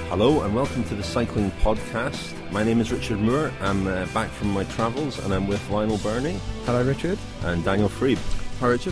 Hello and welcome to the Cycling Podcast. My name is Richard Moore. I'm back from my travels and I'm with Lionel Birnie. Hello, Richard. And Daniel Freeb. Hi, Richard.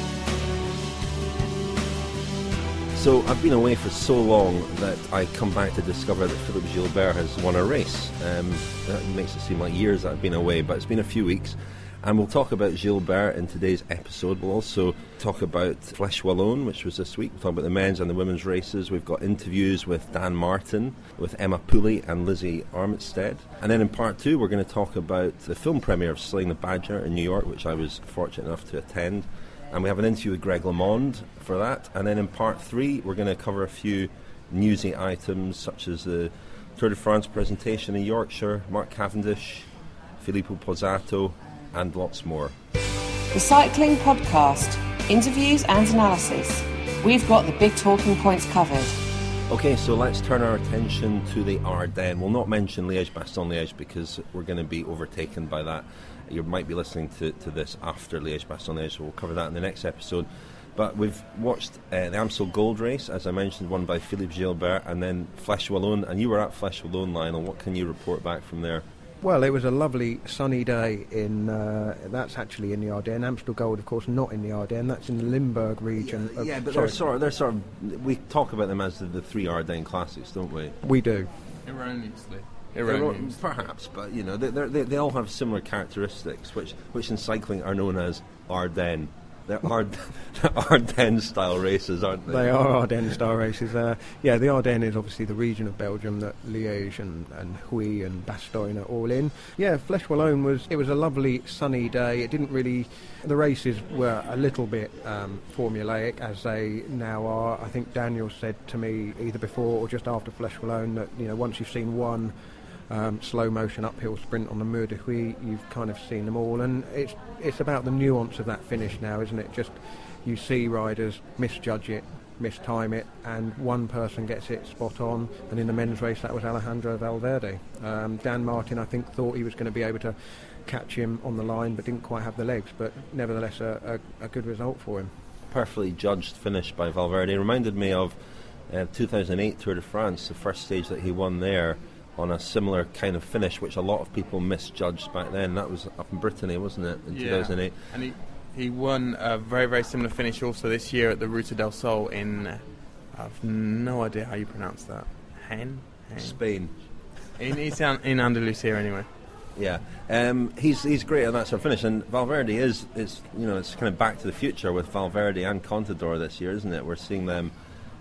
So I've been away for so long that I come back to discover that Philippe Gilbert has won a race. That makes it seem like years that I've been away, but it's been a few weeks. And we'll talk about Gilbert in today's episode. We'll also talk about Flèche Wallonne, which was this week. We'll talk about the men's and the women's races. We've got interviews with Dan Martin, with Emma Pooley and Lizzie Armitstead. And then in part two, we're going to talk about the film premiere of Slaying the Badger in New York, which I was fortunate enough to attend. And we have an interview with Greg LeMond for that. And then in part three, we're going to cover a few newsy items, such as the Tour de France presentation in Yorkshire, Mark Cavendish, Filippo Pozzato, and lots more. The Cycling Podcast. Interviews and analysis. We've got the big talking points covered. Okay, so let's turn our attention to the Ardennes. We'll not mention Liège-Bastogne-Liège because we're going to be overtaken by that. You might be listening to this after Liège-Bastogne-Liège, so we'll cover that in the next episode. But we've watched the Amstel Gold Race, as I mentioned, won by Philippe Gilbert, and then Flèche Wallonne. And you were at Flèche Wallonne, Lionel. What can you report back from there? Well, it was a lovely sunny day that's actually in the Ardennes. Amstel Gold, of course, not in the Ardennes. That's in the Limburg region. Yeah, but they're sort of. We talk about them as the three Ardennes classics, don't we? We do. Erroneously. Perhaps, but you know, they all have similar characteristics, which in cycling are known as Ardennes. They're Ardennes-style races, aren't they? They are Ardennes-style races. The Ardennes is obviously the region of Belgium that Liège and Huy and Bastogne are all in. Yeah, Flèche Wallonne was a lovely sunny day. It didn't really... The races were a little bit formulaic, as they now are. I think Daniel said to me either before or just after Flèche Wallonne that, you know, once you've seen one slow motion uphill sprint on the Mur de Huy, you've kind of seen them all, and it's about the nuance of that finish now, isn't it? Just you see riders misjudge it, mistime it, and one person gets it spot on, and in the men's race that was Alejandro Valverde. Dan Martin, I think, thought he was going to be able to catch him on the line but didn't quite have the legs, but nevertheless a good result for him. Perfectly judged finish by Valverde. It reminded me of 2008 Tour de France, the first stage that he won there, on a similar kind of finish, which a lot of people misjudged back then. That was up in Brittany, wasn't it, in 2008? And he won a very, very similar finish also this year at the Ruta del Sol in... I've no idea how you pronounce that. Spain. It's in Andalusia anyway. Yeah, he's great at that sort of finish, and Valverde is it's kind of back to the future with Valverde and Contador this year, isn't it? We're seeing them...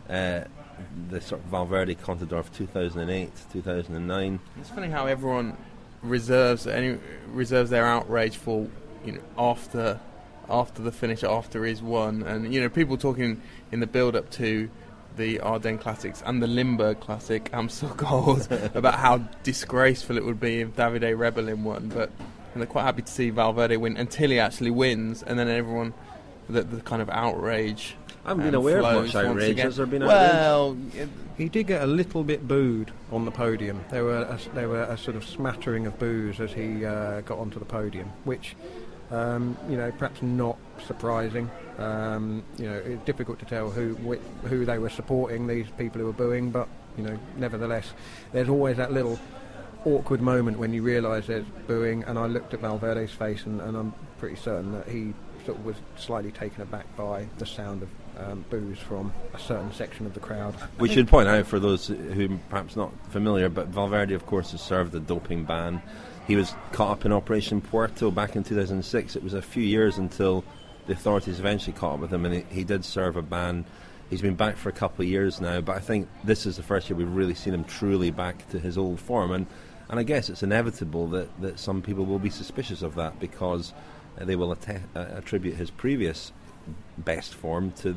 the sort of Valverde Contador of 2008, 2009. It's funny how everyone reserves their outrage for, you know, after the finish, after he's won, and you know, people talking in the build up to the Ardennes Classics and the Limburg Classic, Amstel Gold, about how disgraceful it would be if Davide Rebellin won, but they're quite happy to see Valverde win until he actually wins, and then everyone the kind of outrage. I haven't been aware of much outrage. Has there been outrage? Well, he did get a little bit booed on the podium. There were a sort of smattering of boos as he got onto the podium, which, perhaps not surprising. It's difficult to tell who they were supporting, these people who were booing, but, you know, nevertheless, there's always that little awkward moment when you realise there's booing, and I looked at Valverde's face and I'm pretty certain that he sort of was slightly taken aback by the sound of boos from a certain section of the crowd. We should point out, for those who perhaps not familiar, but Valverde, of course, has served a doping ban. He was caught up in Operation Puerto back in 2006. It was a few years until the authorities eventually caught up with him, and he did serve a ban. He's been back for a couple of years now, but I think this is the first year we've really seen him truly back to his old form, and I guess it's inevitable that some people will be suspicious of that, because they will attribute his previous best form to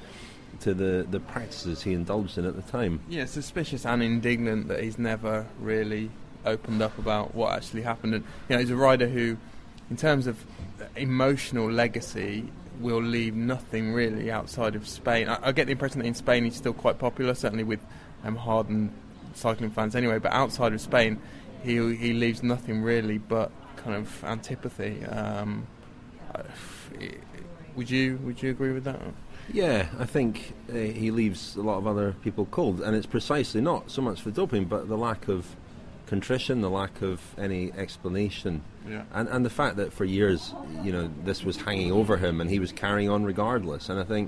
the practices he indulged in at the time. Yeah, suspicious and indignant that he's never really opened up about what actually happened. And you know, he's a rider who, in terms of emotional legacy, will leave nothing really outside of Spain. I get the impression that in Spain he's still quite popular, certainly with hardened cycling fans anyway, but outside of Spain he leaves nothing really but kind of antipathy. Would you agree with that? Yeah, I think he leaves a lot of other people cold, and it's precisely not so much for doping, but the lack of contrition, the lack of any explanation, and the fact that for years, this was hanging over him, and he was carrying on regardless. And I think,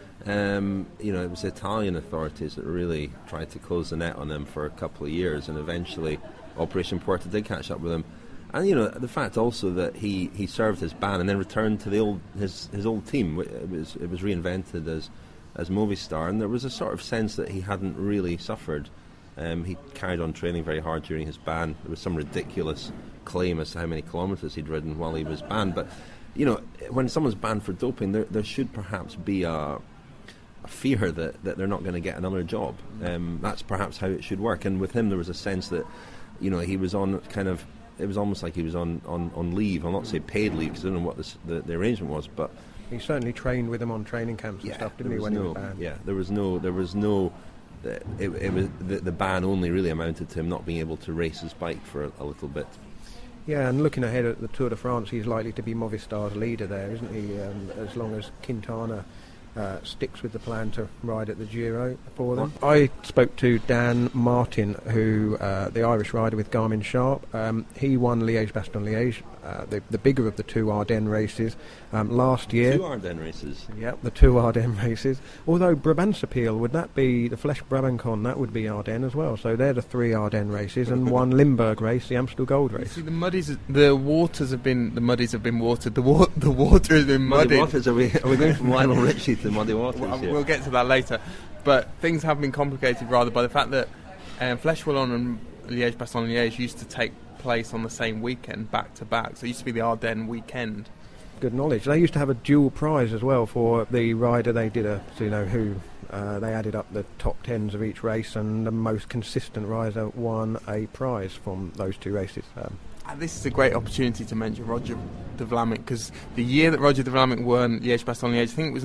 it was the Italian authorities that really tried to close the net on him for a couple of years, and eventually Operation Puerta did catch up with him. And the fact also that he served his ban and then returned to his old team. It was reinvented as Movistar, and there was a sort of sense that he hadn't really suffered. He carried on training very hard during his ban. There was some ridiculous claim as to how many kilometres he'd ridden while he was banned. But when someone's banned for doping, there should perhaps be a fear that they're not going to get another job. That's perhaps how it should work. And with him, there was a sense that he was on kind of. It was almost like he was on leave. I'll not say paid leave because I don't know what the arrangement was, but he certainly trained with them on training camps and stuff, didn't he? When he was banned? Yeah, there was no. It was the ban only really amounted to him not being able to race his bike for a little bit. Yeah, and looking ahead at the Tour de France, he's likely to be Movistar's leader there, isn't he? As long as Quintana sticks with the plan to ride at the Giro for them. I spoke to Dan Martin, who the Irish rider with Garmin Sharp. He won Liège-Bastogne-Liège, the bigger of the two Ardennes races last year. Two Ardennes races. Yep, the two Ardennes races. Although Brabantse-Pijl, would that be the Flèche-Brabancon? That would be Ardennes as well. So they're the three Ardennes races, and one Limburg race, the Amstel Gold race. See, the muddies have been watered. The water has been muddied. Waters, are we going from Lionel Richie to muddy waters? We'll get to that later. But things have been complicated rather by the fact that Flèche Wallonne and Liège-Bastogne-Liège used to take place on the same weekend, back to back. So it used to be the Ardennes weekend. Good knowledge. They used to have a dual prize as well for the rider. They did they added up the top tens of each race, and the most consistent rider won a prize from those two races. This is a great opportunity to mention Roger de Vlaeminck, because the year that Roger de Vlaeminck won Liège-Bastogne-Liège, I think it was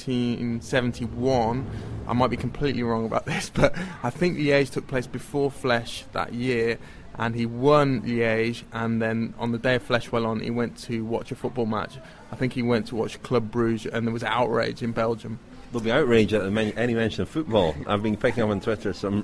1971. I might be completely wrong about this, but I think Liège took place before Flèche that year, and he won Liège, and then on the day of Flèche Wallonne he went to watch a football match. I think he went to watch Club Brugge, and there was outrage in Belgium. There'll be outrage at any mention of football. I've been picking up on Twitter some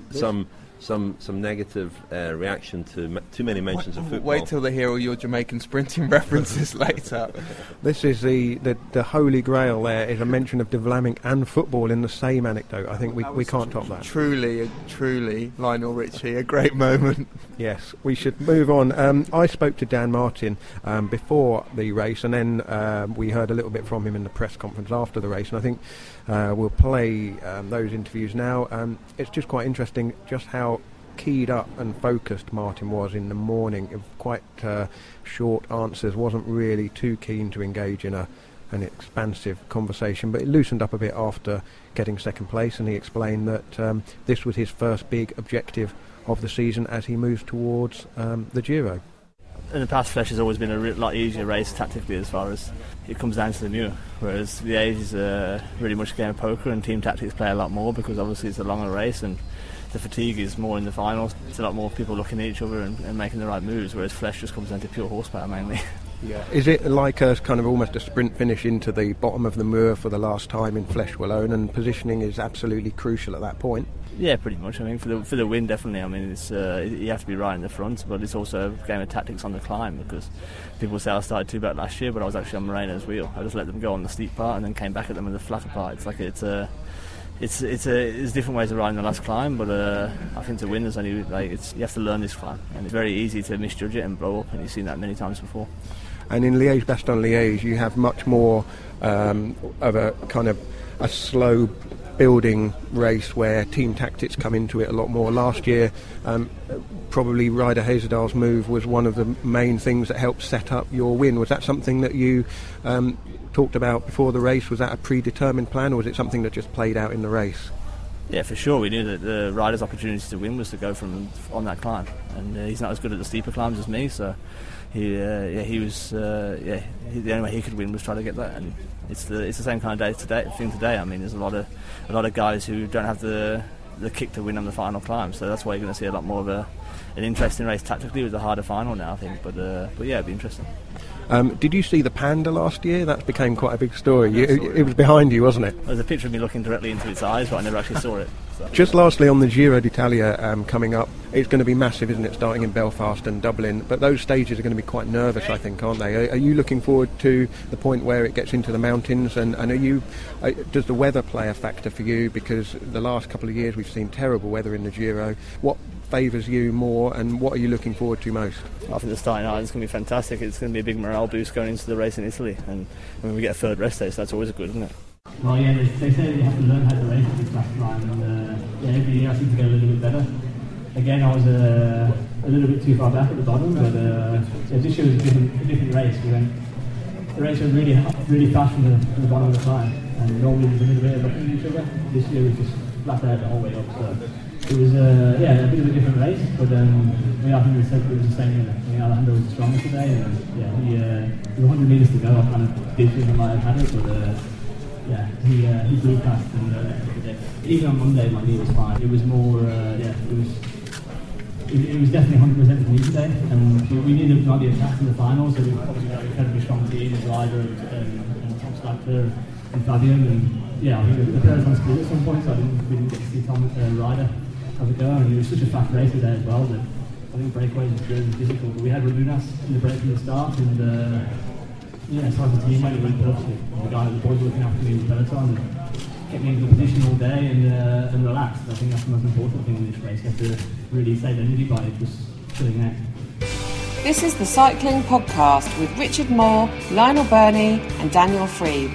negative reaction to too many mentions of football. Wait till they hear all your Jamaican sprinting references later. This is the holy grail. There is a mention of de Vlaeminck and football in the same anecdote. I think we can't top that. Truly, Lionel Richie, a great moment. Yes, we should move on. I spoke to Dan Martin before the race, and then we heard a little bit from him in the press conference after the race, and I think we'll play those interviews now. It's just quite interesting just how keyed up and focused Martin was in the morning. Quite short answers, wasn't really too keen to engage in an expansive conversation, but it loosened up a bit after getting second place, and he explained that this was his first big objective of the season as he moves towards the Giro. In the past, Flèche has always been a lot easier race tactically as far as it comes down to the Mur, whereas Liège is really much a game of poker, and team tactics play a lot more because obviously it's a longer race and the fatigue is more in the finals. It's a lot more people looking at each other and making the right moves, whereas Flèche just comes down to pure horsepower mainly. Yeah. Is it like a kind of almost a sprint finish into the bottom of the Mur for the last time in Flèche Wallonne, and positioning is absolutely crucial at that point? Yeah, pretty much. I mean, for the win, definitely. I mean, it's you have to be right in the front, but it's also a game of tactics on the climb, because people say I started too back last year, but I was actually on Moreno's wheel. I just let them go on the steep part and then came back at them with the flatter part. It's like it's different ways of riding the last climb, but I think to win there's only you have to learn this climb, and it's very easy to misjudge it and blow up, and you've seen that many times before. And in Liège-Bastogne-Liège, you have much more of a kind of a slow building race where team tactics come into it a lot more. Last year, probably Ryder Hesjedal's move was one of the main things that helped set up your win. Was that something that you talked about before the race? Was that a predetermined plan, or was it something that just played out in the race? Yeah, for sure. We knew that the rider's opportunity to win was to go from on that climb, and he's not as good at the steeper climbs as me, so the only way he could win was try to get that, and it's the same kind of thing today. I mean, there's a lot of guys who don't have the kick to win on the final climb, so that's why you're going to see a lot more of an interesting race tactically with a harder final now, I think. But yeah, it'd be interesting. Did you see the panda last year? That became quite a big story. It was behind you, wasn't it? There's a picture of me looking directly into its eyes, but I never actually saw it. So. Just lastly, on the Giro d'Italia coming up, it's going to be massive, isn't it, starting in Belfast and Dublin, but those stages are going to be quite nervous, I think, aren't they? Are you looking forward to the point where it gets into the mountains, and does the weather play a factor for you? Because the last couple of years we've seen terrible weather in the Giro. What favours you more, and what are you looking forward to most? I think the starting line is going to be fantastic. It's going to be a big morale boost going into the race in Italy, and we get a third rest day, so that's always good, isn't it? Well, yeah, they say you have to learn how to race at this last line, and every year I seem to get a little bit better. Again, I was a little bit too far back at the bottom, but this year was a different race. The race was really fast from the bottom of the climb, and normally there's a little bit of looking at each other. This year was just flat out the whole way up, so it was a bit of a different race, but I think it was the same. Alejandro was stronger today, and with 100 metres to go, I kind of did think I might have had it, but he blew past, and even on Monday my knee was fine. It was more, it was definitely 100% for me today, and we needed to not be attacked in the final, so we've obviously got an incredibly strong team with Ryder and Tom Slater and Fabian, and I think the players on split at some point, so we didn't get to see Tom Ryder have a go, and it was such a fast race today as well that I think breakaways was really difficult, but we had Ramunas in the break from the start, and it's like the team went really perfectly. The guy, the boys looking after me in the peloton, and kept me in the position all day and relaxed. I think that's the most important thing in this race. You have to really save energy by just chilling out. This is the Cycling Podcast with Richard Moore, Lionel Burney and Daniel Freeb.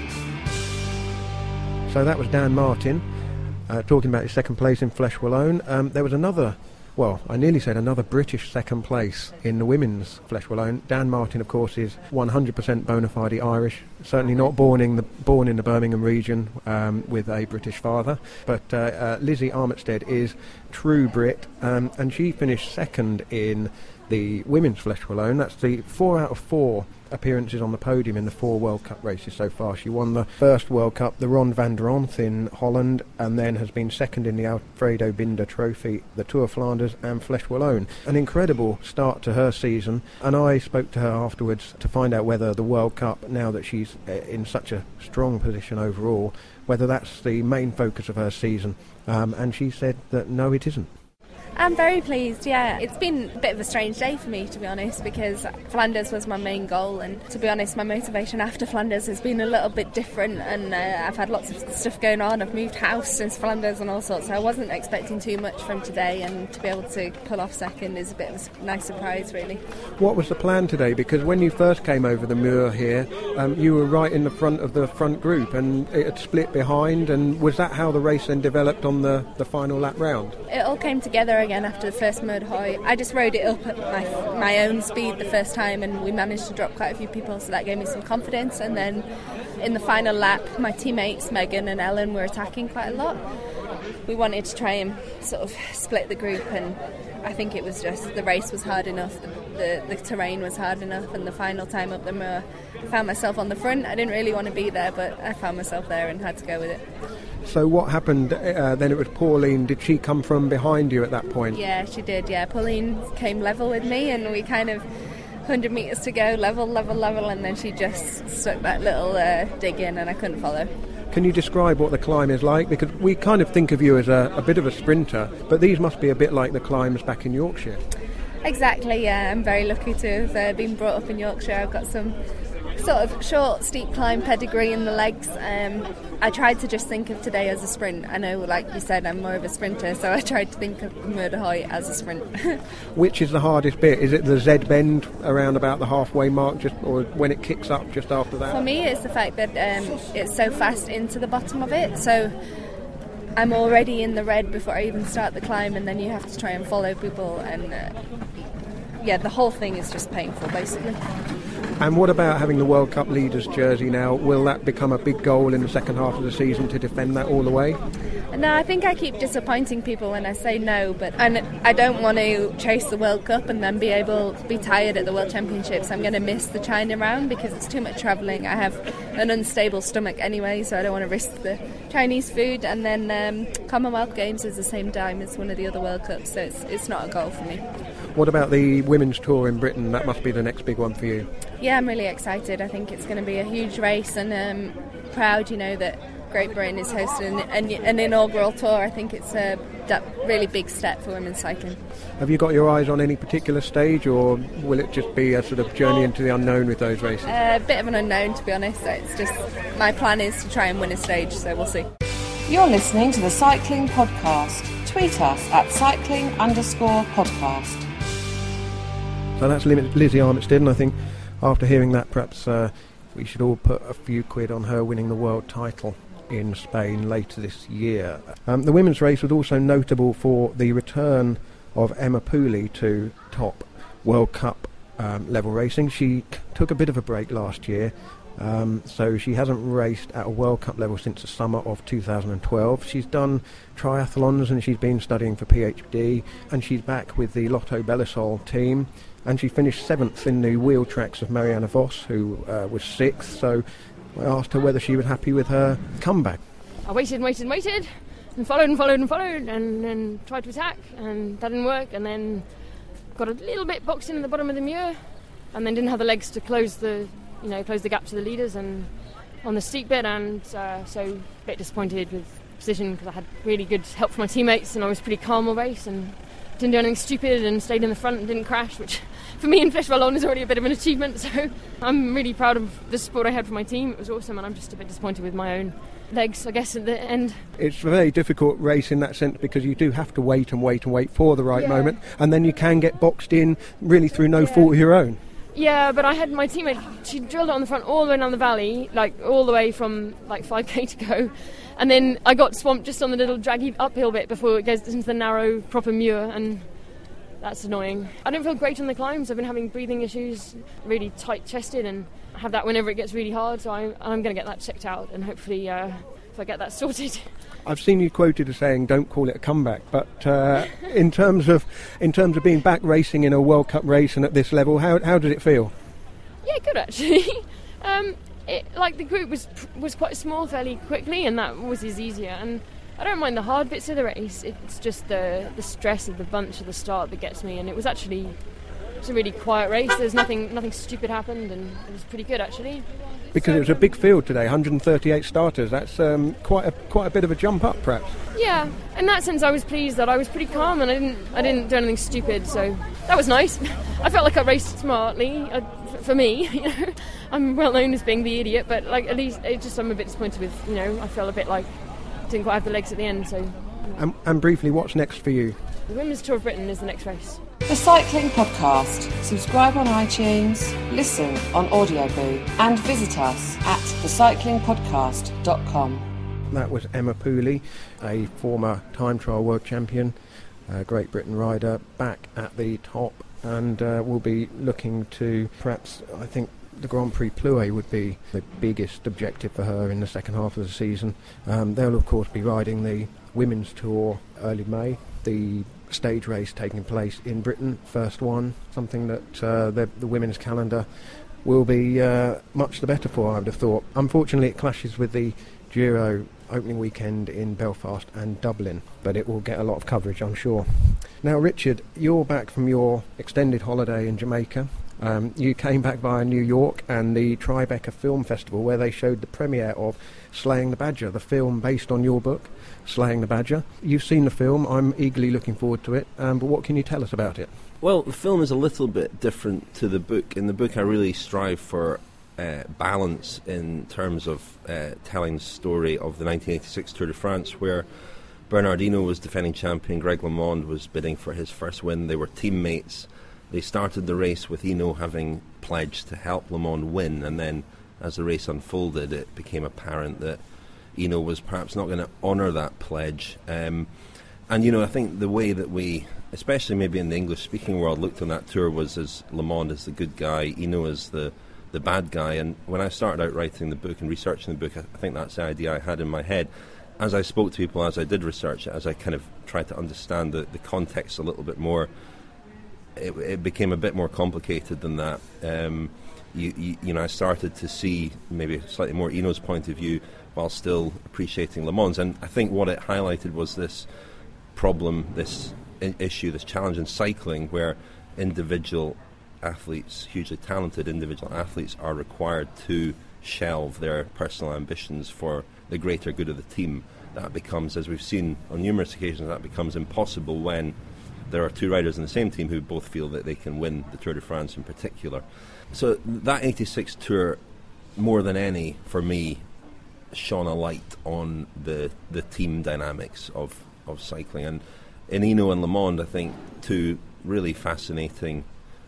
So that was Dan Martin talking about his second place in Flèche Wallonne. There was another... Well, I nearly said another British second place in the women's Flèche Wallonne. Dan Martin, of course, is 100% bona fide Irish. Certainly not born in the Birmingham region with a British father. But Lizzie Armitstead is true Brit, and she finished second in the women's Flèche Wallonne. That's the 4 out of 4 appearances on the podium in the 4 World Cup races so far. She won the first World Cup, the Ron van der Onth in Holland, and then has been second in the Alfredo Binder Trophy, the Tour of Flanders and Flèche Wallonne. An incredible start to her season, and I spoke to her afterwards to find out whether the World Cup, now that she's in such a strong position overall, whether that's the main focus of her season, and she said that no, it isn't. I'm very pleased, yeah. It's been a bit of a strange day for me, to be honest, because Flanders was my main goal, and to be honest, my motivation after Flanders has been a little bit different, and I've had lots of stuff going on. I've moved house since Flanders and all sorts, so I wasn't expecting too much from today, and to be able to pull off second is a bit of a nice surprise, really. What was the plan today? Because when you first came over the Muur here, you were right in the front of the front group, and it had split behind, and was that how the race then developed on the final lap round? It all came together again after the first Muur de Huy. I just rode it up at my own speed the first time, and we managed to drop quite a few people, so that gave me some confidence. And then in the final lap, my teammates Megan and Ellen were attacking quite a lot. We wanted to try and sort of split the group, and I think it was just the race was hard enough, the terrain was hard enough, and the final time up the Muur, I found myself on the front. I didn't really want to be there, but I found myself there and had to go with it. So what happened then? It was Pauline. Did she come from behind you at that point? Yeah, she did, yeah. Pauline came level with me, and we kind of 100 metres to go, level, and then she just stuck that little dig in, and I couldn't follow. Can you describe what the climb is like? Because we kind of think of you as a bit of a sprinter, but these must be a bit like the climbs back in Yorkshire. Exactly, yeah. I'm very lucky to have been brought up in Yorkshire. I've got some sort of short, steep climb pedigree in the legs. I tried to just think of today as a sprint. I know, like you said, I'm more of a sprinter, so I tried to think of Muur de Huy as a sprint. Which is the hardest bit? Is it the Z bend around about the halfway mark, or when it kicks up just after that? For me, it's the fact that it's so fast into the bottom of it, so I'm already in the red before I even start the climb, and then you have to try and follow people, and the whole thing is just painful, basically. And what about having the World Cup leaders jersey now? Will that become a big goal in the second half of the season to defend that all the way? No, I think I keep disappointing people when I say no, but I don't want to chase the World Cup and then be tired at the World Championships. I'm going to miss the China round because it's too much travelling. I have an unstable stomach anyway, so I don't want to risk the Chinese food. And then Commonwealth Games is the same time as one of the other World Cups, so it's not a goal for me. What about the women's tour in Britain? That must be the next big one for you. Yeah, I'm really excited. I think it's going to be a huge race, and proud, that Great Britain is hosting an inaugural tour. I think it's a really big step for women's cycling. Have you got your eyes on any particular stage, or will it just be a sort of journey into the unknown with those races? A bit of an unknown, to be honest. It's just my plan is to try and win a stage, so we'll see. You're listening to the Cycling Podcast. Tweet us at cycling_podcast. So that's Lizzie Armitstead, and I think after hearing that, perhaps we should all put a few quid on her winning the world title in Spain later this year. The women's race was also notable for the return of Emma Pooley to top World Cup level racing. She took a bit of a break last year, so she hasn't raced at a World Cup level since the summer of 2012. She's done triathlons and she's been studying for PhD, and she's back with the Lotto Belisol team, and she finished 7th in the wheel tracks of Marianne Vos, who was 6th, so I asked her whether she was happy with her comeback. I waited and followed and tried to attack, and that didn't work, and then got a little bit boxed in at the bottom of the Muir, and then didn't have the legs to close the gap to the leaders and on the steep bit, and so a bit disappointed with position because I had really good help from my teammates and I was pretty calm all race and didn't do anything stupid and stayed in the front and didn't crash, which for me in Flèche Wallonne is already a bit of an achievement, so I'm really proud of the support I had from my team. It was awesome, and I'm just a bit disappointed with my own legs, I guess, at the end. It's a very difficult race in that sense because you do have to wait for the right moment, and then you can get boxed in really through no fault of your own. Yeah, but I had my teammate, she drilled it on the front all the way down the valley, like all the way from like 5k to go, and then I got swamped just on the little draggy uphill bit before it goes into the narrow proper Muir, and that's annoying. I don't feel great on the climbs. I've been having breathing issues, really tight chested, and I have that whenever it gets really hard, so I'm going to get that checked out, and hopefully if I get that sorted. I've seen you quoted as saying don't call it a comeback, but in terms of being back racing in a World Cup race and at this level, how did it feel? Yeah, good actually. The group was quite small fairly quickly, and that was easier, and I don't mind the hard bits of the race. It's just the stress of the bunch at the start that gets me, and it was a really quiet race. There's nothing stupid happened, and it was pretty good actually. Because it was a big field today, 138 starters. That's quite a bit of a jump up, perhaps. Yeah, in that sense, I was pleased that I was pretty calm and I didn't do anything stupid. So that was nice. I felt like I raced smartly. For me, I'm well known as being the idiot, but at least I'm a bit disappointed with. I felt a bit like didn't quite have the legs at the end. So. And briefly, what's next for you? The Women's Tour of Britain is the next race. The Cycling Podcast. Subscribe on iTunes, listen on Audioboo, and visit us at thecyclingpodcast.com. That was Emma Pooley, a former time trial world champion, Great Britain rider, back at the top, and we'll be looking to perhaps, I think, the Grand Prix Plouay would be the biggest objective for her in the second half of the season. They'll, of course, be riding the Women's Tour early May. The stage race taking place in Britain, first one, something that the women's calendar will be much the better for, I would have thought. Unfortunately, it clashes with the Giro opening weekend in Belfast and Dublin, but it will get a lot of coverage, I'm sure. Now, Richard, you're back from your extended holiday in Jamaica. You came back via New York and the Tribeca Film Festival, where they showed the premiere of Slaying the Badger, the film based on your book, Slaying the Badger. You've seen the film. I'm eagerly looking forward to it. But what can you tell us about it? Well, the film is a little bit different to the book. In the book, I really strive for balance in terms of telling the story of the 1986 Tour de France, where Bernard Hinault was defending champion, Greg LeMond was bidding for his first win. They were teammates. They started the race with Hinault having pledged to help LeMond win, and then as the race unfolded, it became apparent that Hinault was perhaps not going to honour that pledge. And, I think the way that we, especially maybe in the English-speaking world, looked on that tour was as LeMond as the good guy, Hinault as the bad guy. And when I started out writing the book and researching the book, I think that's the idea I had in my head. As I spoke to people, as I did research it, as I kind of tried to understand the context a little bit more, it became a bit more complicated than that. I started to see maybe slightly more Hinault's point of view while still appreciating Le Mans. And I think what it highlighted was this problem, this issue, this challenge in cycling where individual athletes, hugely talented individual athletes, are required to shelve their personal ambitions for the greater good of the team, that becomes, as we've seen on numerous occasions, that becomes impossible when there are two riders in the same team who both feel that they can win the Tour de France in particular. So that 86 Tour, more than any, for me, shone a light on the team dynamics of cycling. And in Hinault and Le Monde, I think, two really fascinating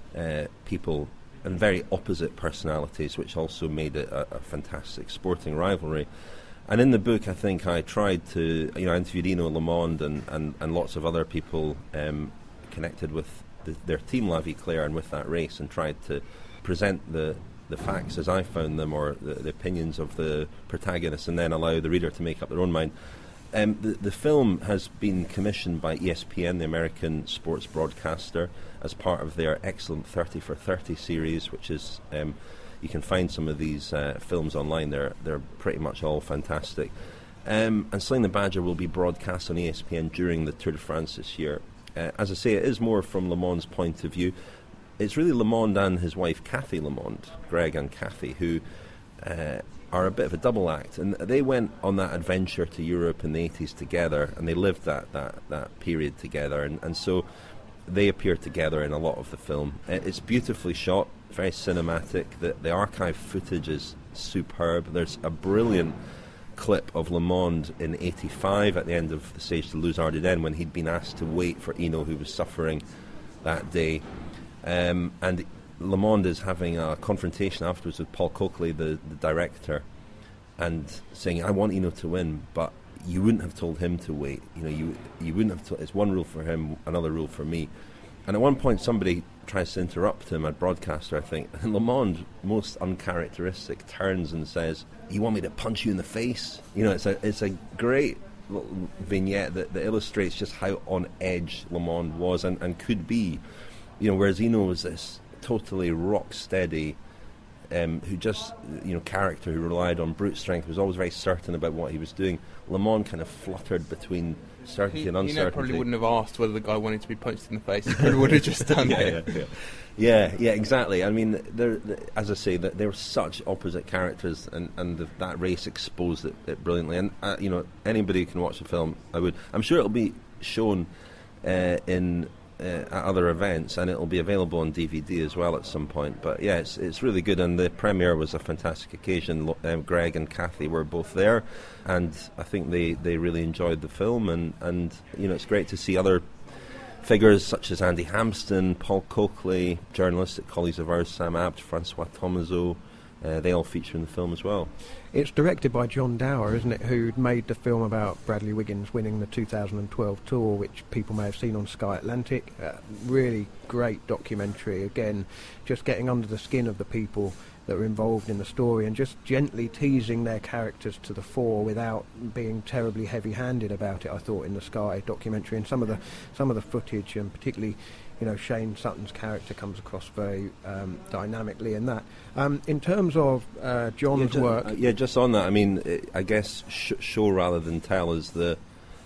people and very opposite personalities, which also made it a fantastic sporting rivalry. And in the book, I think I tried to, I interviewed Hinault, Le Monde, and lots of other people connected with their team La Vie Claire and with that race, and tried to present the facts as I found them, or the opinions of the protagonists, and then allow the reader to make up their own mind. The film has been commissioned by ESPN, the American sports broadcaster, as part of their excellent 30 for 30 series, which is, you can find some of these films online. They're pretty much all fantastic. And Slaying the Badger will be broadcast on ESPN during the Tour de France this year. As I say, it is more from Le Monde's point of view. It's really Le Monde and his wife Cathy Le Monde, Greg and Cathy, who are a bit of a double act, and they went on that adventure to Europe in the 80s together, and they lived that period together, and so they appear together in a lot of the film. It's beautifully shot, very cinematic. The archive footage is superb. There's a brilliant clip of Le Monde in 85 at the end of the Stage de Luz Ardennes, when he'd been asked to wait for Hinault, who was suffering that day, and Le Monde is having a confrontation afterwards with Paul Coakley, the director, and saying, I want Hinault to win, but you wouldn't have told him to wait. You wouldn't have told. It's one rule for him, another rule for me. And at one point somebody tries to interrupt him, a broadcaster I think, and Le Monde, most uncharacteristic, turns and says, you want me to punch you in the face? It's a great little vignette that illustrates just how on edge Le Monde was and could be. Whereas Hinault was this totally rock steady, who just, character who relied on brute strength, was always very certain about what he was doing. Le Monde kind of fluttered between certainty and uncertainty. Hinault probably wouldn't have asked whether the guy wanted to be punched in the face. He probably would have just done it. Yeah, exactly. I mean, as I say, they were such opposite characters, and that race exposed it brilliantly. And anybody who can watch the film, I'm sure it'll be shown in at other events, and it'll be available on DVD as well at some point. But yeah, it's really good, and the premiere was a fantastic occasion. Greg and Cathy were both there, and I think they really enjoyed the film, and it's great to see other figures such as Andy Hampston, Paul Coakley, journalistic colleagues of ours, Sam Abt, Francois Thomazeau. They all feature in the film as well. It's directed by John Dower, isn't it, who made the film about Bradley Wiggins winning the 2012 Tour, which people may have seen on Sky Atlantic. Really great documentary, again, just getting under the skin of the people that were involved in the story and just gently teasing their characters to the fore without being terribly heavy-handed about it, I thought, in the Sky documentary. And some of the footage, and particularly Shane Sutton's character, comes across very dynamically in that. In terms of John's work... just on that, I mean, I guess show rather than tell is the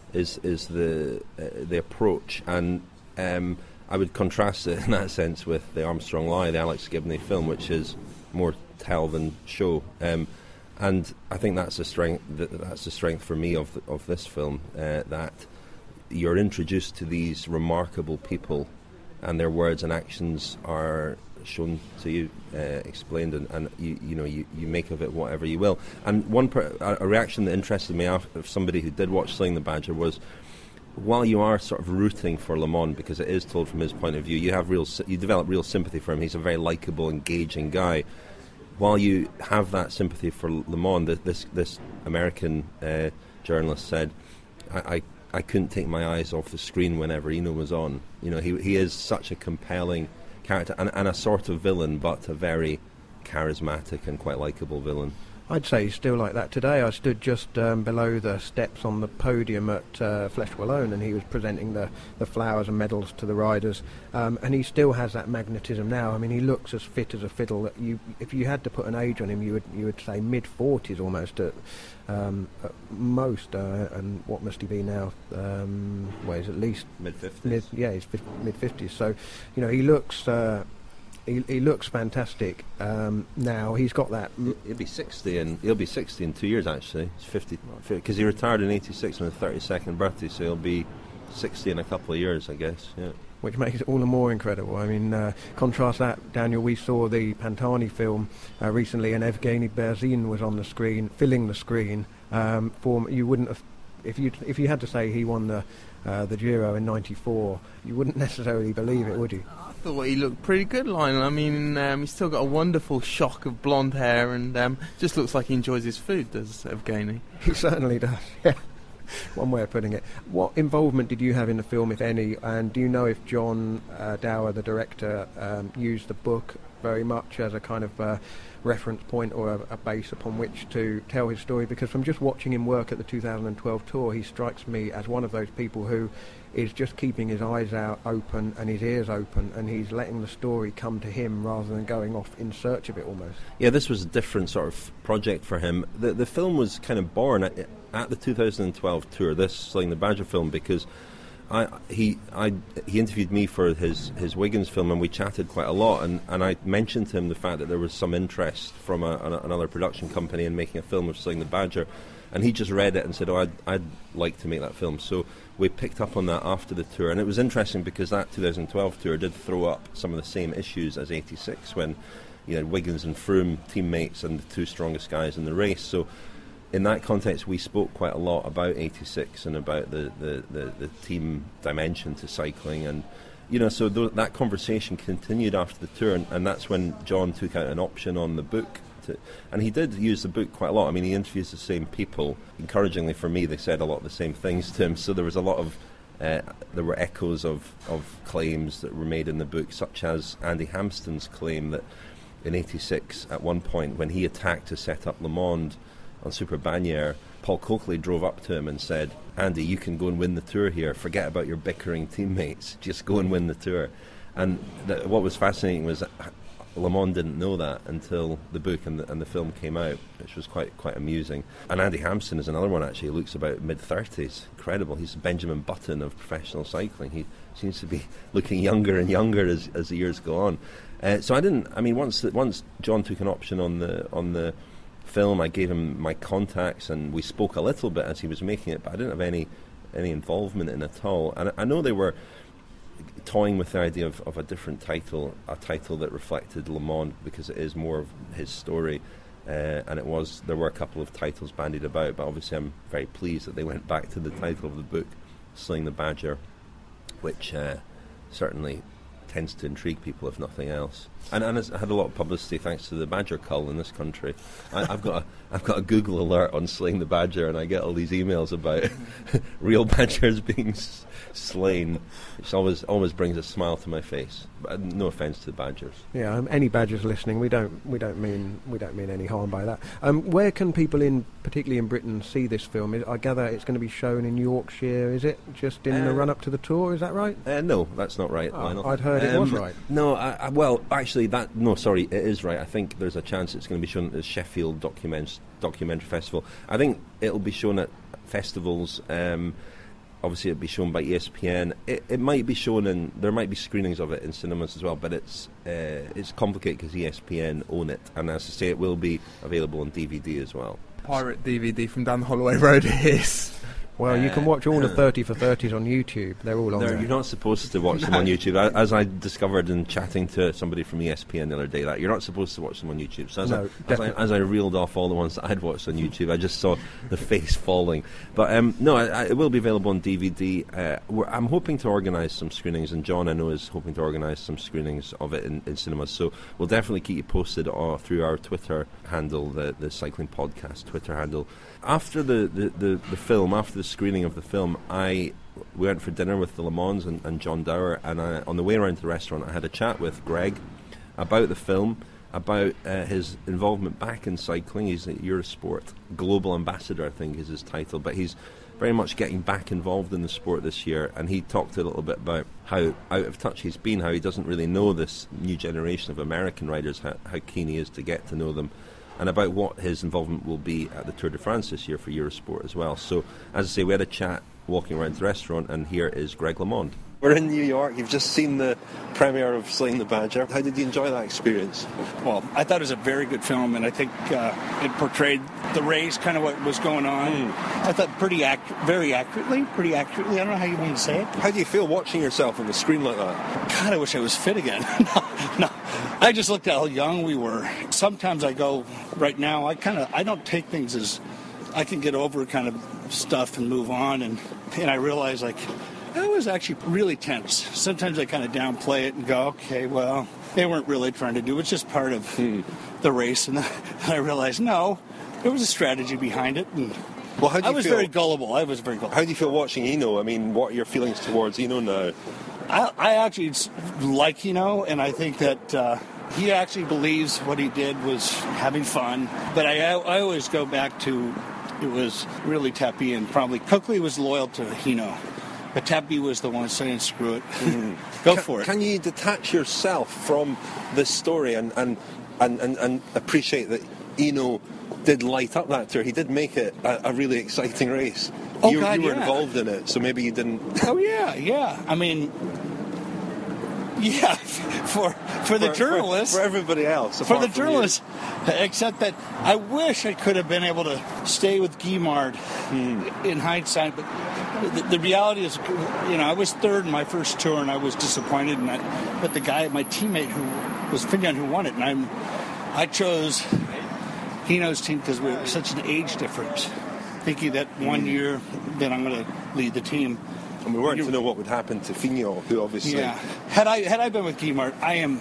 approach, and I would contrast it in that sense with the Armstrong Lie, the Alex Gibney film, which is more tell than show. And I think that's the strength. That's the strength for me of this film, that you're introduced to these remarkable people, and their words and actions are shown to you, explained, and you make of it whatever you will. And a reaction that interested me of somebody who did watch Slaying the Badger was, while you are sort of rooting for Le Monde because it is told from his point of view, you develop real sympathy for him. He's a very likeable, engaging guy. While you have that sympathy for Le Monde, this American journalist said, I couldn't take my eyes off the screen whenever Hinault was on. He is such a compelling character and a sort of villain, but a very charismatic and quite likeable villain. I'd say he's still like that today. I stood just below the steps on the podium at Flèche Wallonne, and he was presenting the flowers and medals to the riders, and he still has that magnetism now. I mean, he looks as fit as a fiddle. If you had to put an age on him, you would say mid-40s almost at most, and what must he be now? He's at least mid-50s. He's mid-50s. So, he looks He looks fantastic now. He's got that. He'll be 60 in 2 years. Actually, he's 50 because he retired in '86 on his 32nd birthday. So he'll be 60 in a couple of years, I guess. Yeah. Which makes it all the more incredible. I mean, contrast that, Daniel. We saw the Pantani film recently, and Evgeny Berzin was on the screen, filling the screen. You wouldn't have, if you had to say he won the Giro in '94, you wouldn't necessarily believe it, would you? I thought he looked pretty good, Lionel. I mean, he's still got a wonderful shock of blonde hair, and just looks like he enjoys his food, does Evgeny? He certainly does, yeah. One way of putting it. What involvement did you have in the film, if any, and do you know if John Dower, the director, used the book very much as a kind of reference point or a base upon which to tell his story? Because from just watching him work at the 2012 tour, he strikes me as one of those people who is just keeping his eyes out open and his ears open, and he's letting the story come to him rather than going off in search of it almost. Yeah, this was a different sort of project for him. The film was kind of born at the 2012 tour, this Slaying the Badger film, because he interviewed me for his Wiggins film, and we chatted quite a lot, and I mentioned to him the fact that there was some interest from another production company in making a film of Slaying the Badger, and he just read it and said, I'd like to make that film. So we picked up on that after the tour, and it was interesting because that 2012 tour did throw up some of the same issues as '86 when you had Wiggins and Froome teammates and the two strongest guys in the race. So in that context, we spoke quite a lot about '86 and about the team dimension to cycling, and so that conversation continued after the tour, and that's when John took out an option on the book. And he did use the book quite a lot. I mean, he interviews the same people. Encouragingly for me, they said a lot of the same things to him. So there was a lot of there were echoes of claims that were made in the book, such as Andy Hampsten's claim that in '86, at one point when he attacked to set up Le Monde on Super Bagnières, Paul Coakley drove up to him and said, "Andy, you can go and win the Tour here. Forget about your bickering teammates. Just go and win the Tour." And what was fascinating was that Le Monde didn't know that until the book and the film came out, which was quite amusing. And Andy Hampsten is another one, actually. He looks about mid-30s. Incredible. He's Benjamin Button of professional cycling. He seems to be looking younger and younger as the years go on. Once John took an option on the film, I gave him my contacts, and we spoke a little bit as he was making it, but I didn't have any involvement in it at all. And I know they were toying with the idea of a different title, a title that reflected Le Monde, because it is more of his story, and there were a couple of titles bandied about, but obviously I'm very pleased that they went back to the title of the book, Slaying the Badger, which certainly tends to intrigue people, if nothing else. And it's had a lot of publicity thanks to the badger cull in this country. I've got a Google alert on Slaying the Badger, and I get all these emails about real badgers being slain, which always brings a smile to my face. But no offence to the badgers. Yeah, any badgers listening, we don't mean any harm by that. Where can people particularly in Britain, see this film? I gather it's going to be shown in Yorkshire. Is it just in the run up to the tour? Is that right? No, that's not right, Lionel. I'd heard it was right. No, it is right. I think there's a chance it's going to be shown at the Sheffield Documentary Festival. I think it'll be shown at festivals. Obviously, it'll be shown by ESPN. It might be shown there might be screenings of it in cinemas as well, but it's complicated because ESPN own it, and as I say, it will be available on DVD as well. Pirate DVD from down the Holloway Road is. Well, you can watch all the 30 for 30s on YouTube. They're all on there. You're not supposed to watch them on YouTube. As I discovered in chatting to somebody from ESPN the other day, that you're not supposed to watch them on YouTube. So as I reeled off all the ones that I'd watched on YouTube, I just saw the face falling. But it will be available on DVD. I'm hoping to organise some screenings, and John, I know, is hoping to organise some screenings of it in cinemas. So we'll definitely keep you posted through our Twitter handle, the Cycling Podcast Twitter handle. After the film, after the screening of the film, we went for dinner with the Le Monds and John Dower, and on the way around to the restaurant I had a chat with Greg about the film, about his involvement back in cycling. He's a Eurosport Global Ambassador, I think is his title, but he's very much getting back involved in the sport this year, and he talked a little bit about how out of touch he's been, how he doesn't really know this new generation of American riders, how keen he is to get to know them, and about what his involvement will be at the Tour de France this year for Eurosport as well. So, as I say, we had a chat walking around the restaurant, and here is Greg LeMond. We're in New York. You've just seen the premiere of Slaying the Badger. How did you enjoy that experience? Well, I thought it was a very good film, and I think it portrayed the race, kind of what was going on. I thought very accurately. I don't know how you want to say it. How do you feel watching yourself on the screen like that? God, I wish I was fit again. No. I just looked at how young we were. Sometimes I go, right now, I don't take things as, I can get over kind of stuff and move on, and I realize, like, that was actually really tense. Sometimes I kind of downplay it and go, okay, well, they weren't really trying to do it. It's just part of the race. And I realized, no, there was a strategy behind it. And well, how do you I was feel? very gullible. I was very gullible. How do you feel watching Eno? I mean, what are your feelings towards Eno now? I actually like Eno, and I think that he actually believes what he did was having fun. But I always go back to, it was really Tepe, and probably Coakley was loyal to Eno. But Tepe was the one saying, screw it. Go for it. Can you detach yourself from this story and appreciate that Eno did light up that tour? He did make it a really exciting race. You were involved in it, so maybe you didn't... Oh, yeah. I mean... Yeah, for the journalists. For everybody else. For the journalists. Except that I wish I could have been able to stay with Guimard in hindsight. But the reality is, I was third in my first tour, and I was disappointed. But the guy, my teammate, who was Fignon, who won it, and I chose Eno's team because we were such an age difference, thinking that 1 year, then I'm going to lead the team. And we weren't to know what would happen to Fignon, who obviously... Yeah. Had I been with Guimard, I'm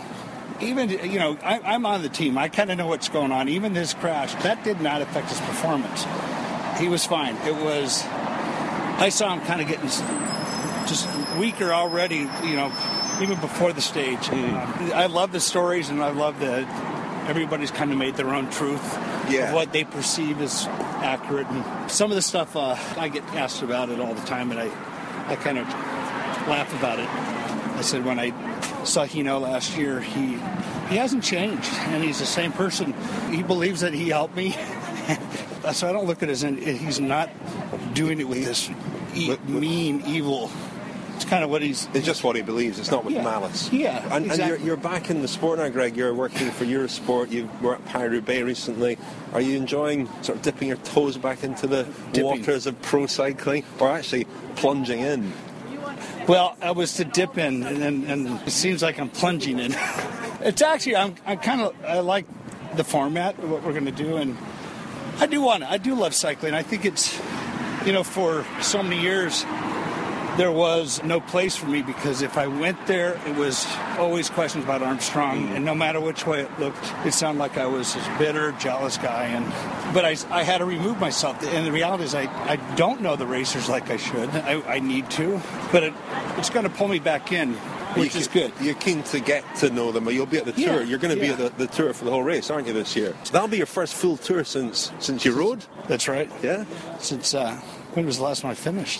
on the team. I kind of know what's going on. Even this crash, that did not affect his performance. He was fine. I saw him kind of getting just weaker already, even before the stage. I love the stories, and I love that everybody's kind of made their own truth of what they perceive as accurate. And some of the stuff, I get asked about it all the time, and I kind of laugh about it. I said when I saw Hino last year, he hasn't changed, and he's the same person. He believes that he helped me, so I don't look at it as he's not doing it with this mean, evil. It's kind of what it's just what he believes. It's not with malice. Yeah, and exactly. You're back in the sport now, Greg. You're working for Eurosport. You were at Paris-Roubaix recently. Are you enjoying sort of dipping your toes back into the waters of pro cycling, or actually plunging in? Well, I was to dip in, and it seems like I'm plunging in. It's actually I like the format of what we're going to do, and I do love cycling. I think it's for so many years. There was no place for me because if I went there, it was always questions about Armstrong, and no matter which way it looked, it sounded like I was this bitter, jealous guy. But I had to remove myself, and the reality is I don't know the racers like I should. I need to, but it's going to pull me back in, which is good. You're keen to get to know them, or you'll be at the tour. You're going to be at the tour for the whole race, aren't you, this year? So that'll be your first full tour since you rode? That's right. Yeah? Since, when was the last one I finished?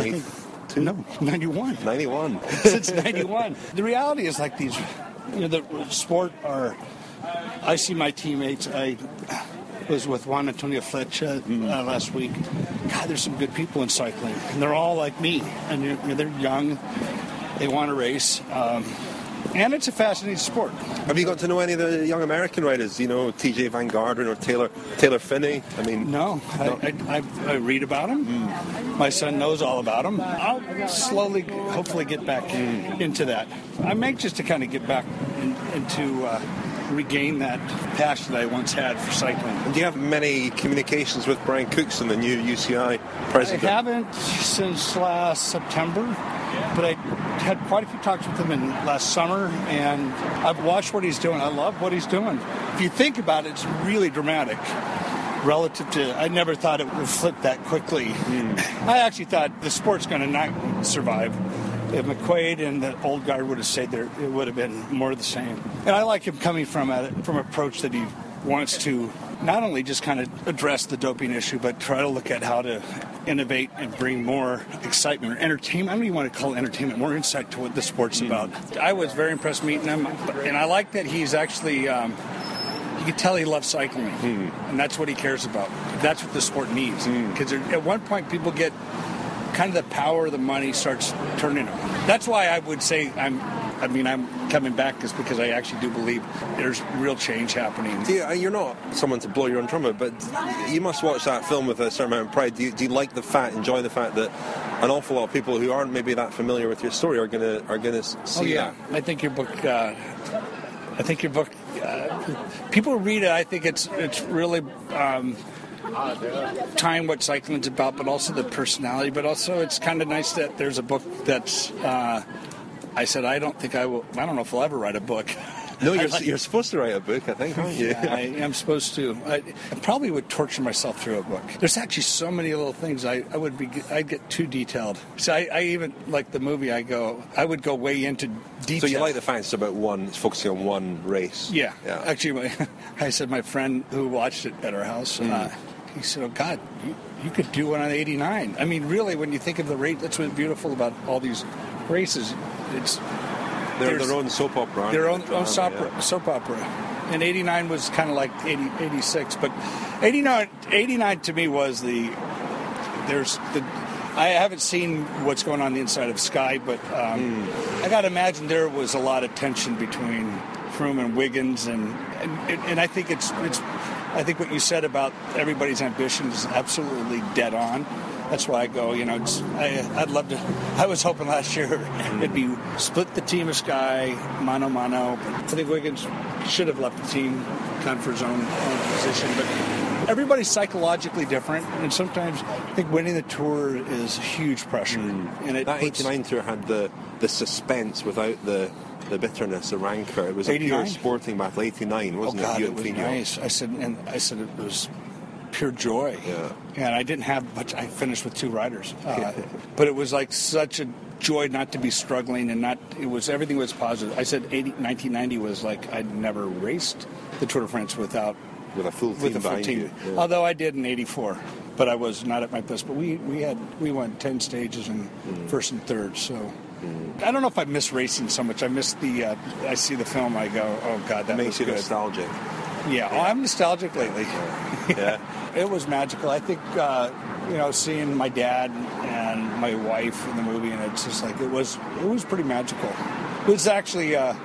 91. 91. Since 91. The reality is like these, the sport are, I see my teammates, I was with Juan Antonio Flecha last week. God, there's some good people in cycling. And they're all like me. And they're young. They want to race. And it's a fascinating sport. Have you got to know any of the young American riders? TJ Van Garderen or Taylor Phinney? No. I read about them. My son knows all about them. I'll slowly, hopefully, get back into that. I'm anxious to kind of get back into regain that passion that I once had for cycling. And do you have many communications with Brian Cookson, the new UCI president? I haven't since last September, but I had quite a few talks with him in last summer, and I've watched what he's doing. I love what he's doing. If you think about it, it's really dramatic relative to, I never thought it would flip that quickly. I actually thought the sport's going to not survive. If McQuaid and the old guard would have stayed there, it would have been more of the same. And I like him coming from an approach that he wants to not only just kind of address the doping issue, but try to look at how to innovate and bring more excitement or entertainment. I don't even want to call it entertainment, more insight to what the sport's about. I was very impressed meeting him, and I like that he's actually, you can tell he loves cycling, and that's what he cares about. That's what the sport needs. Because at one point people get kind of the power of the money starts turning them. That's why I would say I'm coming back is because I actually do believe there's real change happening. You're not someone to blow your own trumpet, but you must watch that film with a certain amount of pride. Do you like enjoy the fact that an awful lot of people who aren't maybe that familiar with your story are gonna see that? I think your book. People read it. I think it's really tying what cycling's about, but also the personality. But also, it's kind of nice that there's a book that's. I said I don't know if I'll ever write a book. No, you're supposed to write a book, I think, aren't you? Yeah, I am supposed to. I probably would torture myself through a book. There's actually so many little things I'd get too detailed. So I even, like the movie, I would go way into detail. So you like the fact it's focusing on one race? Yeah. Actually, I said my friend who watched it at our house, he said, "Oh God, you could do one on 89." I mean, really, when you think of the race, that's what's beautiful about all these races. They're their own soap opera. Their own soap opera. And 89 was kind of like 86. But 89 to me was I haven't seen what's going on the inside of Sky, but I got to imagine there was a lot of tension between Froome and Wiggins. And I think I think what you said about everybody's ambition is absolutely dead on. That's why I go, I'd love to. I was hoping last year it'd be split the team of Sky, mano. But I think Wiggins should have left the team, gone for his own position. But everybody's psychologically different, and sometimes I think winning the Tour is huge pressure. And that 89 Tour had the suspense without the bitterness, the rancor. It was 89? A pure sporting battle. 89, wasn't it? Oh God, it was nice. I said it was pure joy. Yeah. And I didn't have much. I finished with 2 riders, but it was like such a joy not to be struggling and everything was positive. I said 1990 was like I'd never raced the Tour de France with a full team. Yeah. Although I did in 84, but I was not at my best. But we went 10 stages in first and third. So I don't know if I miss racing so much. I miss I see the film. I go, oh God, that makes you good. Nostalgic. Yeah, I'm nostalgic lately. Yeah. It was magical. I think, seeing my dad and my wife in the movie, and it's just like, it was pretty magical. It was actually a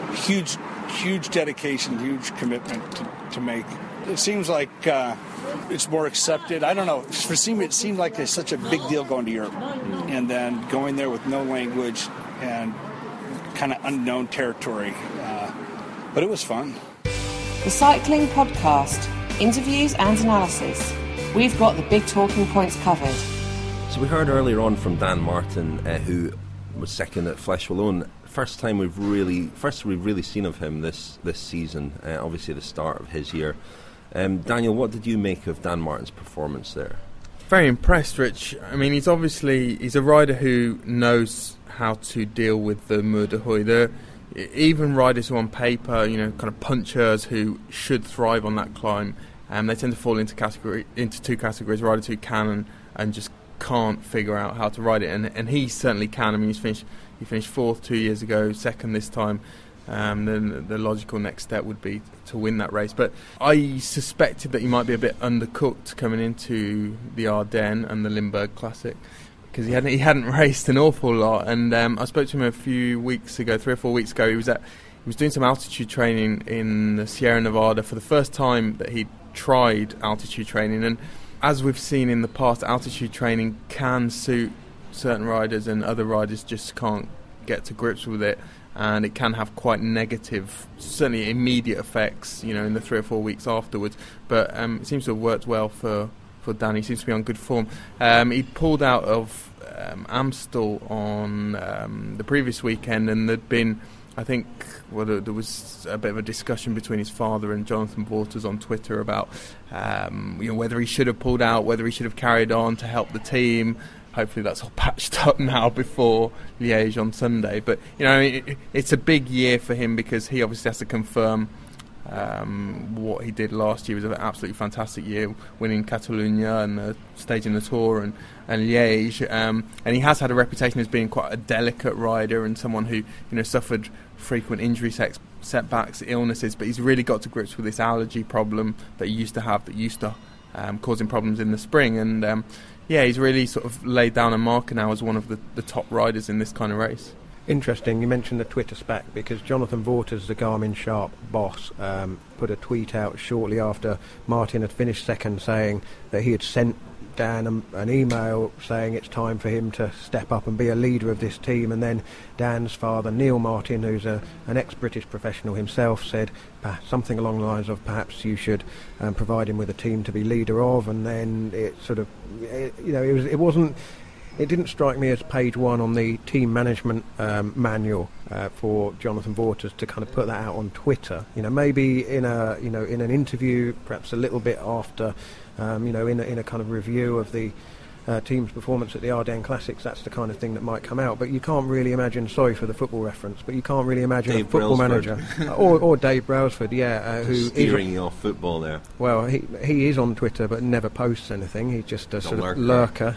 huge dedication, huge commitment to make. It seems like it's more accepted. I don't know. For me, it seemed like it's such a big deal going to Europe. And then going there with no language and kind of unknown territory. But it was fun. The Cycling Podcast. Interviews and analysis. We've got the big talking points covered. So we heard earlier on from Dan Martin, who was second at Flèche Wallonne. First we've really seen of him this season. Obviously, the start of his year. Daniel, what did you make of Dan Martin's performance there? Very impressed, Rich. I mean, he's a rider who knows how to deal with the Mur de Huy. Even riders who on paper, kind of punchers who should thrive on that climb, they tend to fall into 2 categories: riders who can and just can't figure out how to ride it, and he certainly can. I mean, he finished 4th 2 years ago, 2nd this time. Then the logical next step would be to win that race. But I suspected that he might be a bit undercooked coming into the Ardennes and the Limburg Classic, because he hadn't raced an awful lot. And I spoke to him a few weeks ago, 3 or 4 weeks ago. He was doing some altitude training in the Sierra Nevada for the first time that he'd tried altitude training. And as we've seen in the past, altitude training can suit certain riders, and other riders just can't get to grips with it. And it can have quite negative, certainly immediate effects, in the 3 or 4 weeks afterwards. But it seems to have worked well for Dan. He seems to be on good form. He pulled out of Amstel on the previous weekend, and there'd been, I think, there was a bit of a discussion between his father and Jonathan Vaughters on Twitter about whether he should have pulled out, whether he should have carried on to help the team. Hopefully that's all patched up now before Liège on Sunday. But it's a big year for him, because he obviously has to confirm what he did last year. It was an absolutely fantastic year, winning Catalunya and staging the Tour and Liège. And he has had a reputation as being quite a delicate rider and someone who suffered frequent injury setbacks, illnesses. But he's really got to grips with this allergy problem that he used to have, that used to cause him problems in the spring. And yeah, he's really sort of laid down a marker now as one of the top riders in this kind of race. Interesting, you mentioned the Twitter spat, because Jonathan Vaughters, the Garmin Sharp boss, put a tweet out shortly after Martin had finished second saying that he had sent Dan an email saying it's time for him to step up and be a leader of this team, and then Dan's father, Neil Martin, who's an ex-British professional himself, said something along the lines of perhaps you should provide him with a team to be leader of, and then it sort of, it didn't strike me as page one on the team management manual for Jonathan Vaughters to kind of put that out on Twitter. Maybe in an interview, perhaps a little bit after, in a kind of review of the team's performance at the Ardennes Classics. That's the kind of thing that might come out. But you can't really imagine. Sorry for the football reference, but you can't really imagine Dave a football Brailsford. manager or Dave Brailsford, who's steering you off football there. Well, he is on Twitter, but never posts anything. He's just a sort of lurker.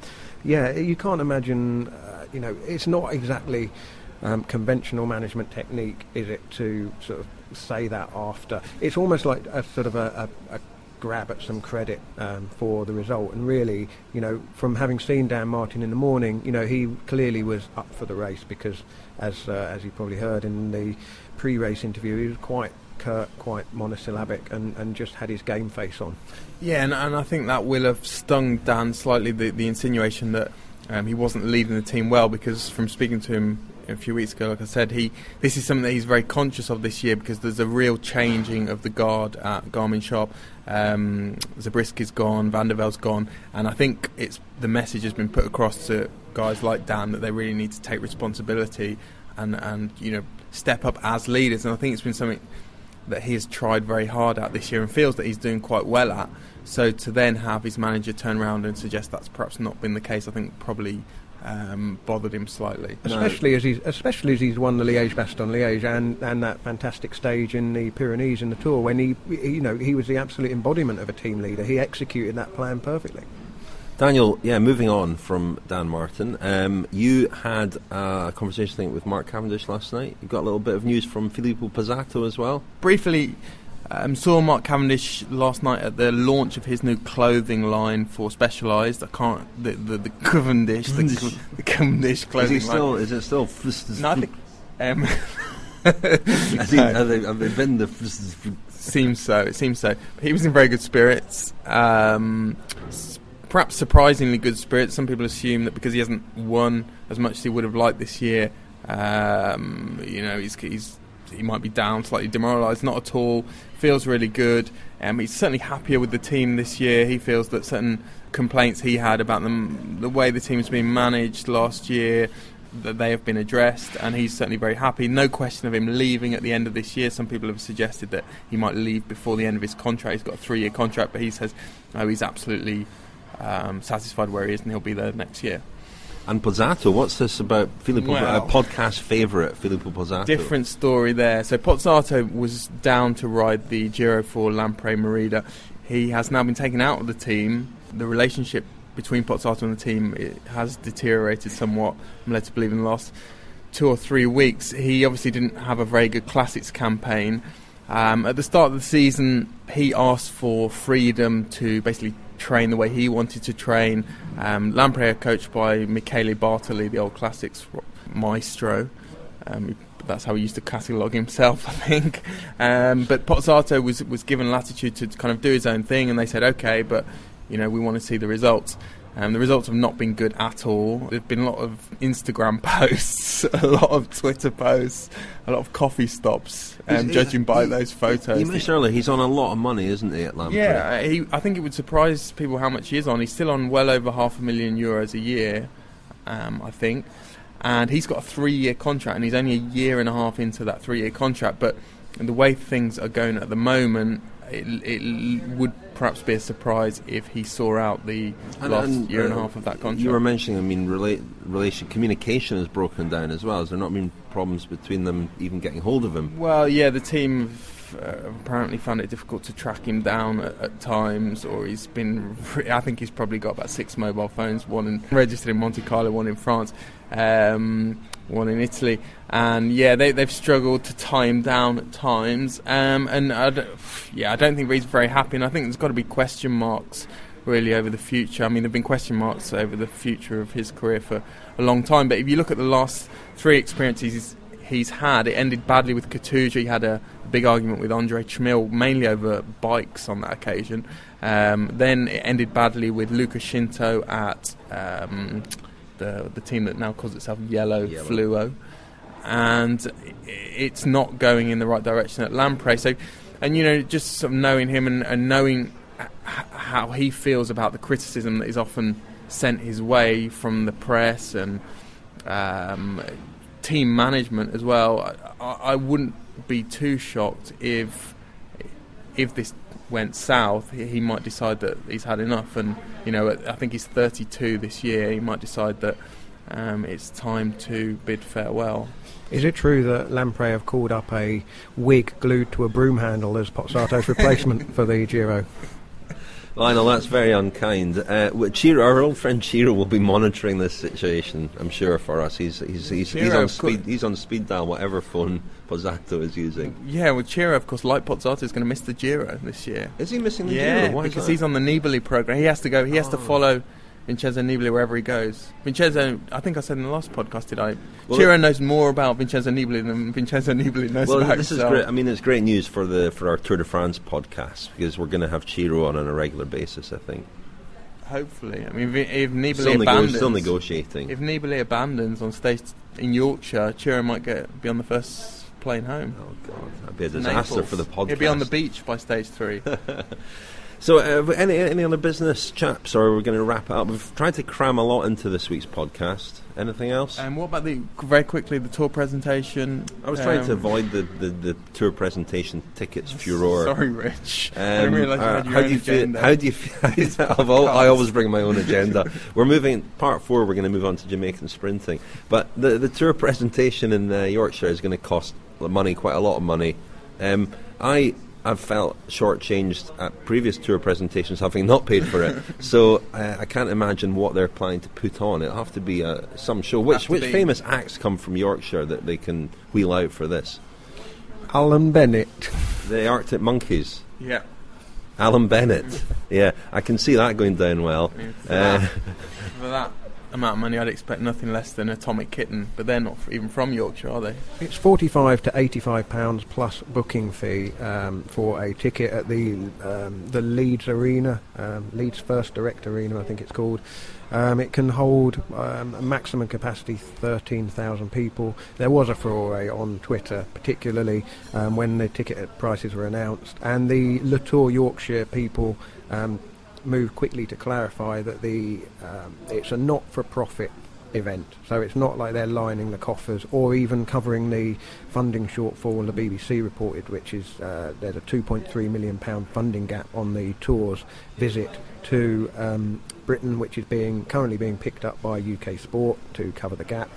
You can't imagine, it's not exactly conventional management technique, is it, to sort of say that after. It's almost like a sort of a grab at some credit for the result. And really, from having seen Dan Martin in the morning, he clearly was up for the race, because as you probably heard in the pre-race interview, he was quite curt, quite monosyllabic, and just had his game face on. Yeah, and I think that will have stung Dan slightly, the insinuation that he wasn't leading the team well, because from speaking to him a few weeks ago, like I said, this is something that he's very conscious of this year, because there's a real changing of the guard at Garmin Sharp. Zabriskie's gone, Van der Velde's gone, and I think the message has been put across to guys like Dan that they really need to take responsibility and step up as leaders. And I think it's been something that he has tried very hard at this year and feels that he's doing quite well at. So to then have his manager turn around and suggest that's perhaps not been the case, I think probably bothered him slightly. Especially as he's won the Liège-Bastogne-Liège and that fantastic stage in the Pyrenees in the Tour, when he was the absolute embodiment of a team leader. He executed that plan perfectly. Daniel, moving on from Dan Martin, you had a conversation, I think, with Mark Cavendish last night. You got a little bit of news from Filippo Pozzato as well. Briefly, saw Mark Cavendish last night at the launch of his new clothing line for Specialized. The Cavendish, the Cavendish clothing line. Is it still? No, I think. Have they been the? Seems so. It seems so. But he was in very good spirits. Perhaps surprisingly good spirits. Some people assume that because he hasn't won as much as he would have liked this year, he might be down, slightly demoralised. Not at all. Feels really good. He's certainly happier with the team this year. He feels that certain complaints he had about the way the team's been managed last year, that they have been addressed, and he's certainly very happy. No question of him leaving at the end of this year. Some people have suggested that he might leave before the end of his contract. He's got a 3-year contract, but he says he's absolutely satisfied where he is, and he'll be there next year. And Pozzato, what's this about Filippo? A podcast favourite, Filippo Pozzato. Different story there. So Pozzato was down to ride the Giro for Lampre Merida. He has now been taken out of the team. The relationship between Pozzato and the team has deteriorated somewhat, I'm led to believe, in the last 2 or 3 weeks. He obviously didn't have a very good Classics campaign. At the start of the season, he asked for freedom to basically train the way he wanted to train. Lampre are coached by Michele Bartoli, the old Classics maestro. That's how he used to catalogue himself, I think. But Pozzato was given latitude to kind of do his own thing, and they said, okay, but we want to see the results. The results have not been good at all. There have been a lot of Instagram posts, a lot of Twitter posts, a lot of coffee stops, judging by those photos. You mentioned earlier he's on a lot of money, isn't he, at Lampre? Yeah, I think it would surprise people how much he is on. He's still on well over €500,000 a year, I think. And he's got a 3-year contract, and he's only a year and a half into that 3-year contract. But the way things are going at the moment, it would perhaps be a surprise if he saw out the last year and a half of that contract. You were mentioning, communication has broken down as well. Has there not been problems between them even getting hold of him? Well, yeah, the team apparently found it difficult to track him down at times, or I think he's probably got about 6 mobile phones, one registered in Monte Carlo, one in France, one in Italy, and they've struggled to tie him down at times, and I don't think he's very happy, and I think there's got to be question marks really over the future. I mean, there have been question marks over the future of his career for a long time, but if you look at the last 3 experiences he's had, it ended badly with Katusha. He had a big argument with Andre Chmil, mainly over bikes on that occasion. Then it ended badly with Luca Shinto at the team that now calls itself Yellow Fluo. And it's not going in the right direction at Lamprey. So, and just sort of knowing him and knowing how he feels about the criticism that is often sent his way from the press and team management as well, I wouldn't be too shocked if this went south. He might decide that he's had enough, and I think he's 32 this year. He might decide that it's time to bid farewell. Is it true that Lamprey have called up a wig glued to a broom handle as Pozzato's replacement for the Giro? Lionel, that's very unkind. Our old friend Chiro will be monitoring this situation, I'm sure, for us. He's on speed dial, whatever phone Pozzato is using. Yeah, well, Chiro, of course, like Pozzato, is going to miss the Giro this year. Is he missing the Giro? Yeah, Why because is that? he's on the Nibali program. He has to go. He has to follow Vincenzo Nibali wherever he goes. Vincenzo, I think I said in the last podcast, Chiro knows more about Vincenzo Nibali than Vincenzo Nibali knows about this himself. is great. I mean, it's great news for our Tour de France podcast, because we're going to have Chiro on a regular basis, I think. Hopefully. I mean, if Nibali abandons... Still negotiating. If Nibali abandons on stage in Yorkshire, Chiro might be on the first plane home. Oh, God. That'd be a disaster for the podcast. He'll be on the beach by stage 3. So, any other business, chaps, or we're going to wrap it up? We've tried to cram a lot into this week's podcast. Anything else? And what about very quickly, the tour presentation? I was trying to avoid the tour presentation tickets furore. Sorry, Rich. I didn't realise you had your own agenda. How do you feel? I always bring my own agenda. We're moving, part 4, we're going to move on to Jamaican sprinting. But the tour presentation in Yorkshire is going to cost money, quite a lot of money. I've felt shortchanged at previous tour presentations, having not paid for it. So I can't imagine what they're planning to put on. It'll have to be some show. Which famous acts come from Yorkshire that they can wheel out for this? Alan Bennett. The Arctic Monkeys. Yeah. Alan Bennett. Yeah, I can see that going down well. For that amount of money, I'd expect nothing less than Atomic Kitten, but they're not even from Yorkshire, are they? It's £45 to £85 plus booking fee for a ticket at the Leeds Arena, Leeds First Direct Arena, I think it's called. It can hold a maximum capacity 13,000 people. There was a furore on Twitter, particularly when the ticket prices were announced, and the Le Tour Yorkshire people moved quickly to clarify that it's a not-for-profit event, so it's not like they're lining the coffers or even covering the funding shortfall the BBC reported, which is there's a £2.3 million funding gap on the Tour's visit to Britain, which is currently being picked up by UK Sport to cover the gap.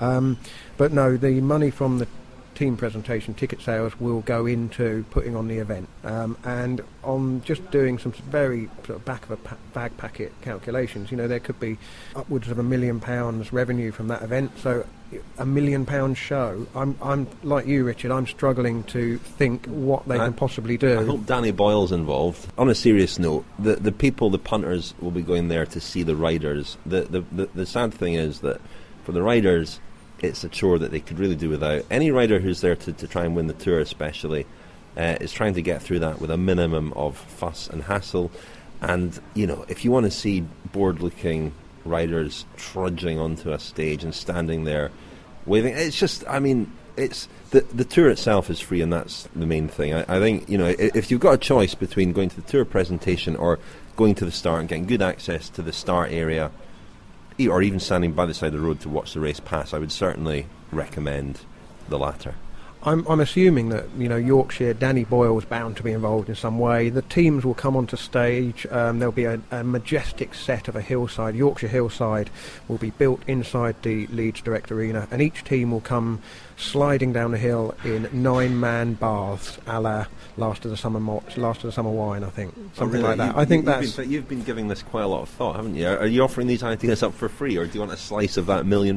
But no, the money from the team presentation ticket sales will go into putting on the event, and on just doing some very sort of back of a bag packet calculations, there could be upwards of £1 million revenue from that event. So £1 million show, I'm like you, Richard, I'm struggling to think what they can possibly do. I hope Danny Boyle's involved. On a serious note, the people, the punters, will be going there to see the riders. The sad thing is that for the riders, it's a chore that they could really do without. Any rider who's there to try and win the Tour especially is trying to get through that with a minimum of fuss and hassle. And, if you want to see bored-looking riders trudging onto a stage and standing there waving, it's just, it's the Tour itself is free, and that's the main thing. I think, if you've got a choice between going to the Tour presentation or going to the start and getting good access to the start area, or even standing by the side of the road to watch the race pass, I would certainly recommend the latter. I'm assuming that Yorkshire, Danny Boyle's bound to be involved in some way. The teams will come onto stage. There'll be a majestic set of a hillside. Yorkshire hillside will be built inside the Leeds Direct Arena, and each team will come sliding down the hill in 9-man baths, a la Last of the Summer Wine, I think, something like that. I think you've been giving this quite a lot of thought, haven't you? Are you offering these ideas up for free, or do you want a slice of that £1 million?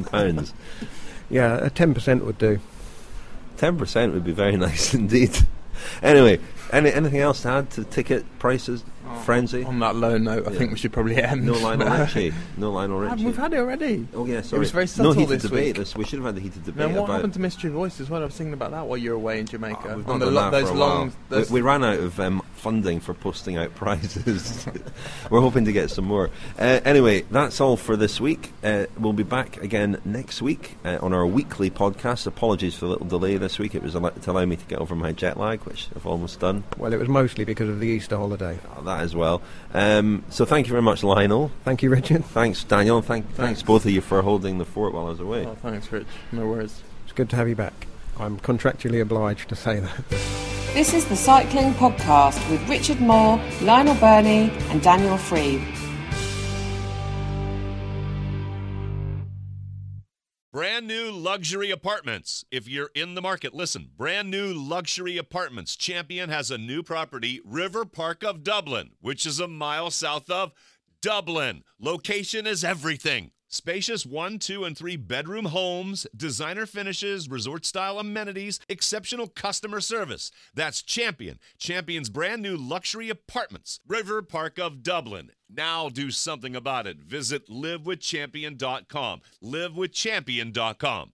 Yeah, a 10% would do. 10% would be very nice indeed. Anyway, anything else to add to ticket prices, Frenzy. On that low note, I think we should probably end. No Lionel Richie. No Lionel Richie. We've had it already. Oh yeah, sorry. It was very subtle no heated this debate. week. We should have had the heated debate. Now, what about happened to Mystery Voice as well? I was thinking about that while you were away in Jamaica. We've On not the done that those for a long. while. We ran out of funding for posting out prizes. We're hoping to get some more. Anyway, that's all for this week. We'll be back again next week on our weekly podcast. Apologies for the little delay this week. It was to allow me to get over my jet lag, which I've almost done. Well, it was mostly because of the Easter holiday. That as well. So thank you very much, Lionel. Thank you, Richard. Thanks, Daniel. Thanks both of you for holding the fort while I was away. Oh, thanks, Rich. No worries. It's good to have you back. I'm contractually obliged to say that. This is the Cycling Podcast with Richard Moore, Lionel Burney and Daniel Freed. Brand new luxury apartments. If you're in the market, listen. Brand new luxury apartments. Champion has a new property, River Park of Dublin, which is a mile south of Dublin. Location is everything. Spacious 1, 2, and 3 bedroom homes, designer finishes, resort-style amenities, exceptional customer service. That's Champion. Champion's brand new luxury apartments, River Park of Dublin. Now do something about it. Visit livewithchampion.com. livewithchampion.com.